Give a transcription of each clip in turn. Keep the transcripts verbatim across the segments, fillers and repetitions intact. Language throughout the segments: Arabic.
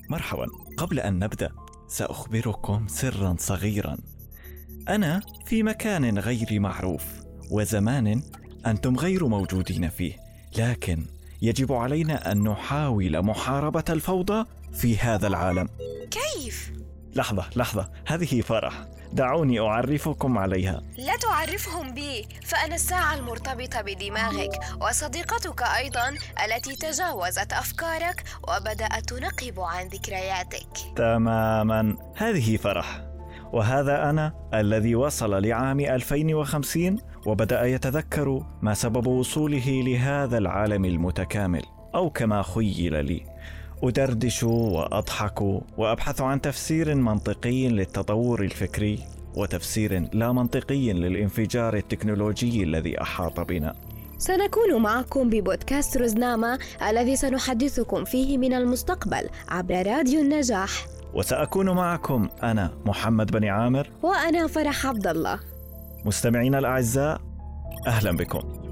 مرحبا. قبل أن نبدأ سأخبركم سرا صغيرا. أنا في مكان غير معروف وزمان أنتم غير موجودين فيه، لكن يجب علينا أن نحاول محاربة الفوضى في هذا العالم. كيف؟ لحظة لحظة، هذه فرح، دعوني أعرفكم عليها. لا تعرفهم بي، فأنا الساعة المرتبطة بدماغك وصديقتك أيضا التي تجاوزت أفكارك وبدأت تنقب عن ذكرياتك. تماما، هذه فرح، وهذا أنا الذي وصل لعام ألفين وخمسين وبدأ يتذكر ما سبب وصوله لهذا العالم المتكامل، أو كما خيل لي. أدردش وأضحك وأبحث عن تفسير منطقي للتطور الفكري وتفسير لا منطقي للانفجار التكنولوجي الذي أحاط بنا. سنكون معكم ببودكاست روزنامة الذي سنحدثكم فيه من المستقبل عبر راديو النجاح. وسأكون معكم أنا محمد بن عامر، وأنا فرح عبد الله. مستمعينا الأعزاء، أهلا بكم.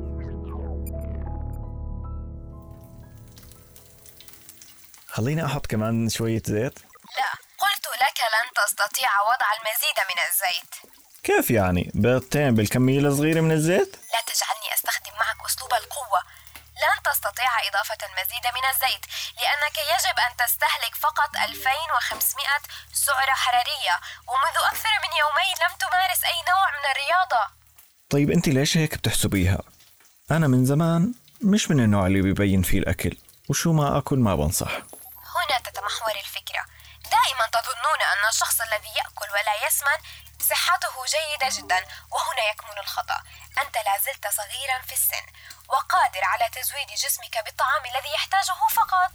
خليني أحط كمان شوية زيت. لا، قلت لك لن تستطيع وضع المزيد من الزيت. كيف يعني؟ بيضتين بالكمية الصغيرة من الزيت؟ لا تجعلني أستخدم معك أسلوب القوة. لن تستطيع إضافة المزيد من الزيت لأنك يجب أن تستهلك فقط ألفين وخمسمائة سعرة حرارية، ومنذ أكثر من يومين لم تمارس أي نوع من الرياضة. طيب أنت ليش هيك بتحسبيها؟ أنا من زمان مش من النوع اللي بيبين فيه الأكل، وشو ما أكل ما بنصح. هنا تتمحور الفكرة. دائما تظنون أن الشخص الذي يأكل ولا يسمن صحته جيدة جدا، وهنا يكمن الخطأ. أنت لازلت صغيرا في السن وقادر على تزويد جسمك بالطعام الذي يحتاجه فقط.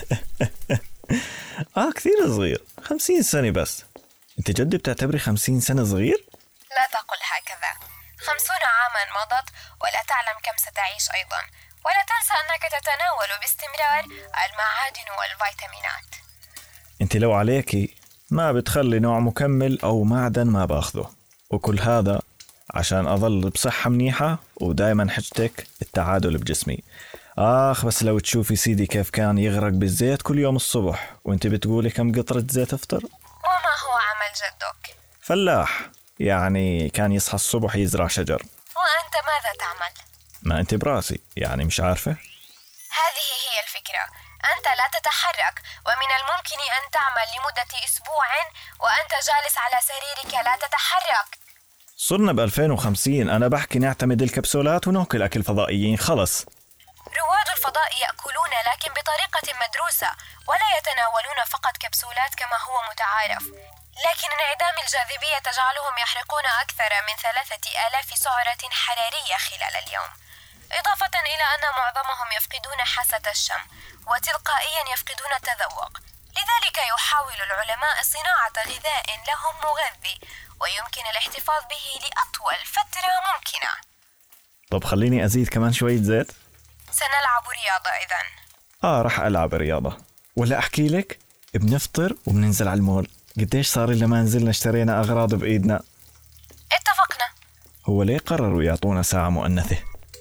آه كثير صغير، خمسين سنة بس. أنت جد بتعتبري خمسين سنة صغير؟ لا تقل هكذا. خمسون عاما مضت ولا تعلم كم ستعيش أيضا. ولا تنسى أنك تتناول باستمرار المعادن والفيتامينات. أنت لو عليكي ما بتخلي نوع مكمل أو معدن ما باخذه، وكل هذا عشان أظل بصحة منيحة ودايما حجتك التعادل بجسمي. آخ بس لو تشوفي سيدي كيف كان يغرق بالزيت كل يوم الصبح، وانت بتقولي كم قطرة زيت افطر. وما هو عمل جدك؟ فلاح، يعني كان يصحى الصبح يزرع شجر. وأنت ماذا تعمل؟ ما انت براسي، يعني مش عارفة؟ هذه هي الفكرة. أنت لا تتحرك، ومن الممكن أن تعمل لمدة أسبوع وأنت جالس على سريرك لا تتحرك. صرنا ب ألفين وخمسين، أنا بحكي نعتمد الكبسولات ونأكل أكل فضائيين خلص. رواد الفضاء يأكلون لكن بطريقة مدروسة، ولا يتناولون فقط كبسولات كما هو متعارف. لكن انعدام الجاذبية تجعلهم يحرقون أكثر من ثلاثة آلاف سعرة حرارية خلال اليوم، إضافة إلى أن معظمهم يفقدون حاسة الشم وتلقائيا يفقدون التذوق. لذلك يحاول العلماء صناعة غذاء لهم مغذي ويمكن الاحتفاظ به لأطول فترة ممكنة. طب خليني أزيد كمان شوية زيت. سنلعب رياضة إذن. آه رح ألعب رياضة، ولا أحكي لك بنفطر وبننزل على المول. قديش صار لما نزلنا اشترينا أغراض بإيدنا. اتفقنا. هو ليه قرروا يعطونا ساعة مؤنثة؟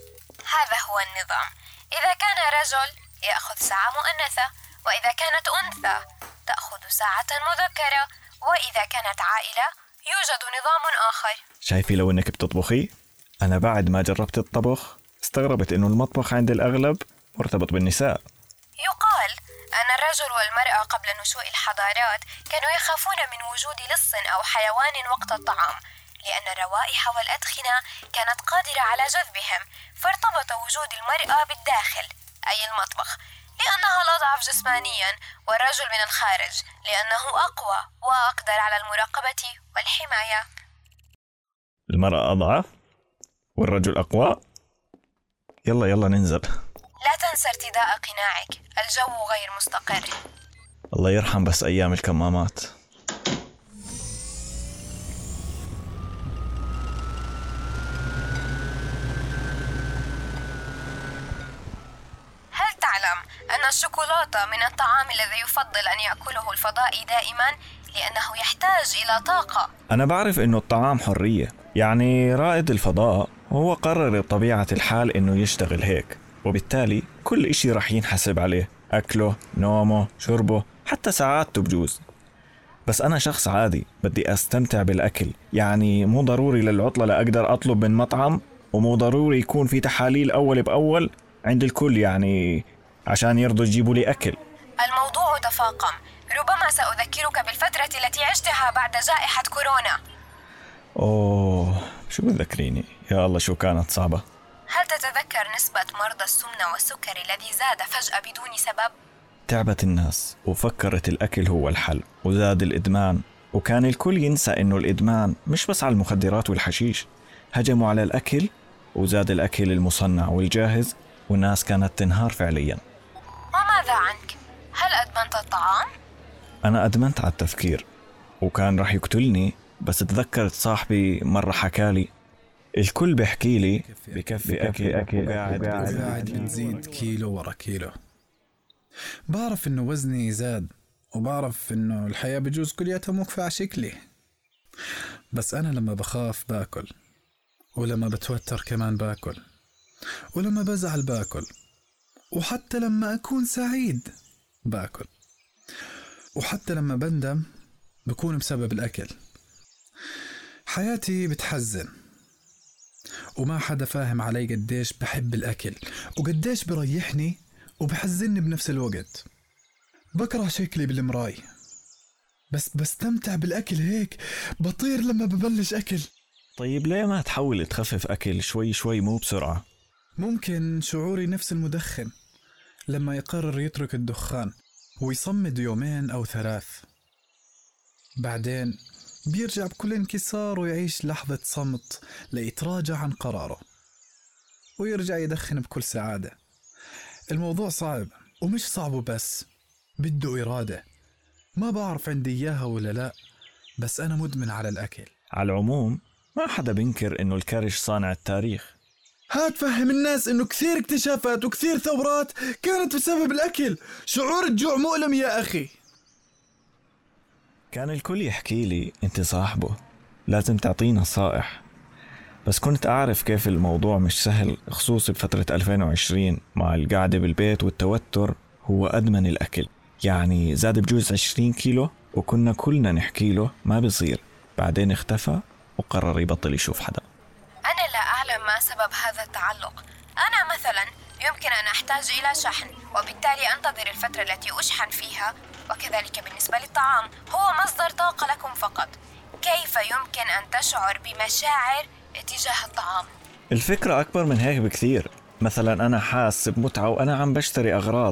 هذا هو النظام. إذا كان رجل يأخذ ساعة مؤنثة، وإذا كانت أنثى تأخذ ساعة مذكرة، وإذا كانت عائلة يوجد نظام آخر. شايفي لو إنك بتطبخي؟ أنا بعد ما جربت الطبخ استغربت إنه المطبخ عند الأغلب مرتبط بالنساء. يقال أن الرجل والمرأة قبل نشوء الحضارات كانوا يخافون من وجود لص أو حيوان وقت الطعام، لأن الروائح والأدخنة كانت قادرة على جذبهم، فارتبط وجود المرأة بالداخل أي المطبخ لأنها الأضعف جسمانيا، والرجل من الخارج لأنه أقوى وأقدر على المراقبة والحماية. المرأة أضعف والرجل أقوى. يلا يلا ننزل. لا تنسى ارتداء قناعك، الجو غير مستقر. الله يرحم بس أيام الكمامات. هل تعلم أن الشوكولاتة من الطعام الذي يفضل أن يأكله الفضائي دائما لأنه يحتاج إلى طاقة؟ أنا بعرف إنه الطعام حرية، يعني رائد الفضاء هو قرر بطبيعة الحال إنه يشتغل هيك، وبالتالي كل إشي رح ينحسب عليه، أكله، نومه، شربه، حتى ساعات بجوز. بس أنا شخص عادي بدي أستمتع بالأكل، يعني مو ضروري للعطلة لأقدر أطلب من مطعم، ومو ضروري يكون في تحاليل أول بأول عند الكل يعني عشان يرضوا يجيبوا لي أكل. الموضوع تفاقم. ربما سأذكرك بالفترة التي عشتها بعد جائحة كورونا. أوه شو بتذكريني؟ يا الله شو كانت صعبة. هل تتذكر نسبة مرضى السمنة والسكر الذي زاد فجأة بدون سبب؟ تعبت الناس وفكرت الأكل هو الحل، وزاد الإدمان، وكان الكل ينسى إنه الإدمان مش بس على المخدرات والحشيش. هجموا على الأكل وزاد الأكل المصنع والجاهز، والناس كانت تنهار فعليا. وماذا عنك؟ هل أدمنت الطعام؟ أنا أدمنت على التفكير، وكان رح يقتلني، بس تذكرت صاحبي مرة حكالي الكل بيحكي لي بكفي أكل أكل وقاعد, وقاعد بتزيد كيلو ورا كيلو. بعرف إنه وزني زاد، وبعرف إنه الحياة بجوز كلياتها مكفى على شكلي، بس أنا لما بخاف باكل، ولما بتوتر كمان باكل، ولما بزعل باكل، وحتى لما أكون سعيد باكل، وحتى لما بندم بكون بسبب الأكل. حياتي بتحزن، وما حدا فاهم علي قديش بحب الأكل وقديش بريحني وبحزني بنفس الوقت. بكره شكلي بالمراي، بس بستمتع بالأكل هيك، بطير لما ببلش أكل. طيب ليه ما تحاول تخفف أكل شوي شوي مو بسرعة؟ ممكن شعوري نفس المدخن لما يقرر يترك الدخان ويصمد يومين أو ثلاث، بعدين بيرجع بكل انكسار ويعيش لحظة صمت ليتراجع عن قراره ويرجع يدخن بكل سعادة. الموضوع صعب، ومش صعب بس بده إرادة. ما بعرف عندي إياها ولا لا، بس أنا مدمن على الأكل. على العموم ما حدا بينكر إنه الكرش صانع التاريخ. هات فهم الناس إنه كثير اكتشافات وكثير ثورات كانت بسبب الأكل. شعور الجوع مؤلم يا أخي. كان الكل يحكي لي أنت صاحبه لازم تعطيه نصائح، بس كنت أعرف كيف الموضوع مش سهل، خصوصي بفترة ألفين وعشرين مع القعدة بالبيت والتوتر. هو أدمن الأكل، يعني زاد بجوز عشرين كيلو، وكنا كلنا نحكي له ما بيصير. بعدين اختفى وقرر يبطل يشوف حدا. أنا لا أعلم ما سبب هذا التعلق. أنا مثلا يمكن أن أحتاج إلى شحن، وبالتالي أنتظر الفترة التي أشحن فيها، وكذلك بالنسبة للطعام هو مصدر طاقة لكم فقط. كيف يمكن أن تشعر بمشاعر تجاه الطعام؟ الفكرة أكبر من هيك بكثير. مثلا أنا حاس بمتعة وأنا عم بشتري أغراض،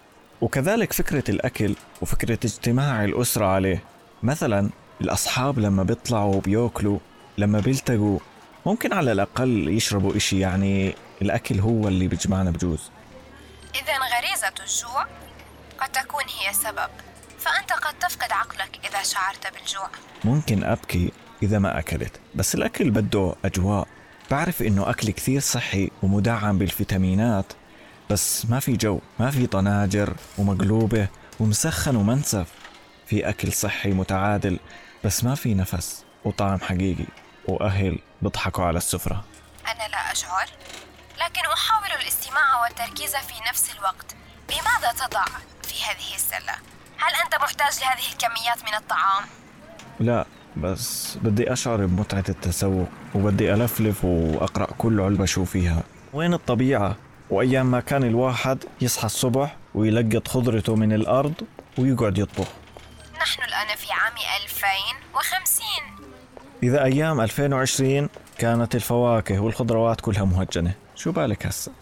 وكذلك فكرة الأكل وفكرة اجتماع الأسرة عليه. مثلا الأصحاب لما بيطلعوا وبيأكلوا، لما بيلتقوا ممكن على الأقل يشربوا إشي، يعني الأكل هو اللي بيجمعنا بجوز. إذن غريزة الجوع قد تكون هي السبب، فأنت قد تفقد عقلك إذا شعرت بالجوع. ممكن أبكي إذا ما أكلت، بس الأكل بده أجواء. بعرف إنه أكل كثير صحي ومدعم بالفيتامينات، بس ما في جو، ما في طناجر ومقلوبة ومسخن ومنسف. في أكل صحي متعادل، بس ما في نفس وطعم حقيقي وأهل بيضحكوا على السفرة. أنا لا أشعر، لكن أحاول الاستماع والتركيز في نفس الوقت. بماذا تضع في هذه السلة؟ هل أنت محتاج لهذه الكميات من الطعام؟ لا، بس بدي أشعر بمتعة التسوق، وبدي ألفلف وأقرأ كل علبة شو فيها. وين الطبيعة؟ وأيام ما كان الواحد يصحى الصبح ويلقط خضرته من الأرض ويقعد يطبخ. نحن الآن في عام ألفين وخمسين. إذا أيام ألفين وعشرين كانت الفواكه والخضروات كلها مهجنة، شو بالك هسه؟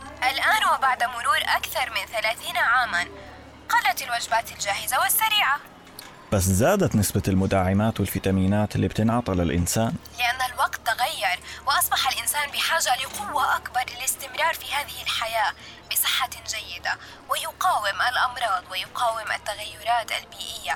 الآن وبعد مرور أكثر من ثلاثين عاماً قلت الوجبات الجاهزة والسريعة، بس زادت نسبة المدعمات والفيتامينات اللي بتنعطى للإنسان، لأن الوقت تغير وأصبح الإنسان بحاجة لقوة أكبر للاستمرار في هذه الحياة بصحة جيدة، ويقاوم الأمراض ويقاوم التغيرات البيئية.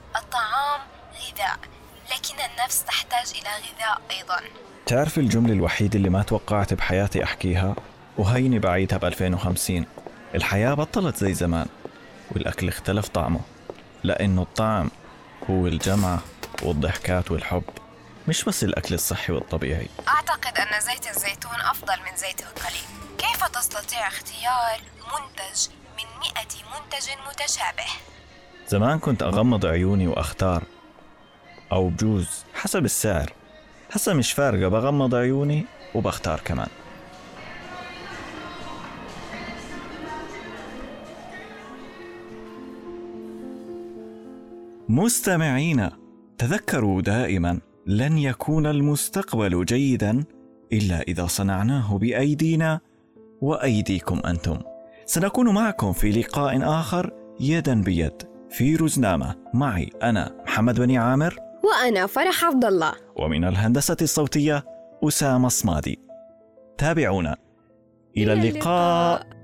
الطعام غذاء، لكن النفس تحتاج إلى غذاء أيضاً. تعرف الجملة الوحيدة اللي ما توقعت بحياتي أحكيها، وهيني بعيدها بألفين وخمسين؟ الحياة بطلت زي زمان، والأكل اختلف طعمه، لأنه الطعم هو الجمعة والضحكات والحب، مش بس الأكل الصحي والطبيعي. أعتقد أن زيت الزيتون أفضل من زيت القلي. كيف تستطيع اختيار منتج من مئة منتج متشابه؟ زمان كنت أغمض عيوني وأختار، أو بجوز حسب السعر. هسا مش فارقة، بغمض عيوني وبختار كمان. مستمعينا، تذكروا دائما لن يكون المستقبل جيدا إلا إذا صنعناه بأيدينا وأيديكم أنتم. سنكون معكم في لقاء آخر يدا بيد في رزنامة، معي أنا محمد بني عامر، وأنا فرح عبد الله، ومن الهندسة الصوتية أسامة صمادي. تابعونا. إلى اللقاء.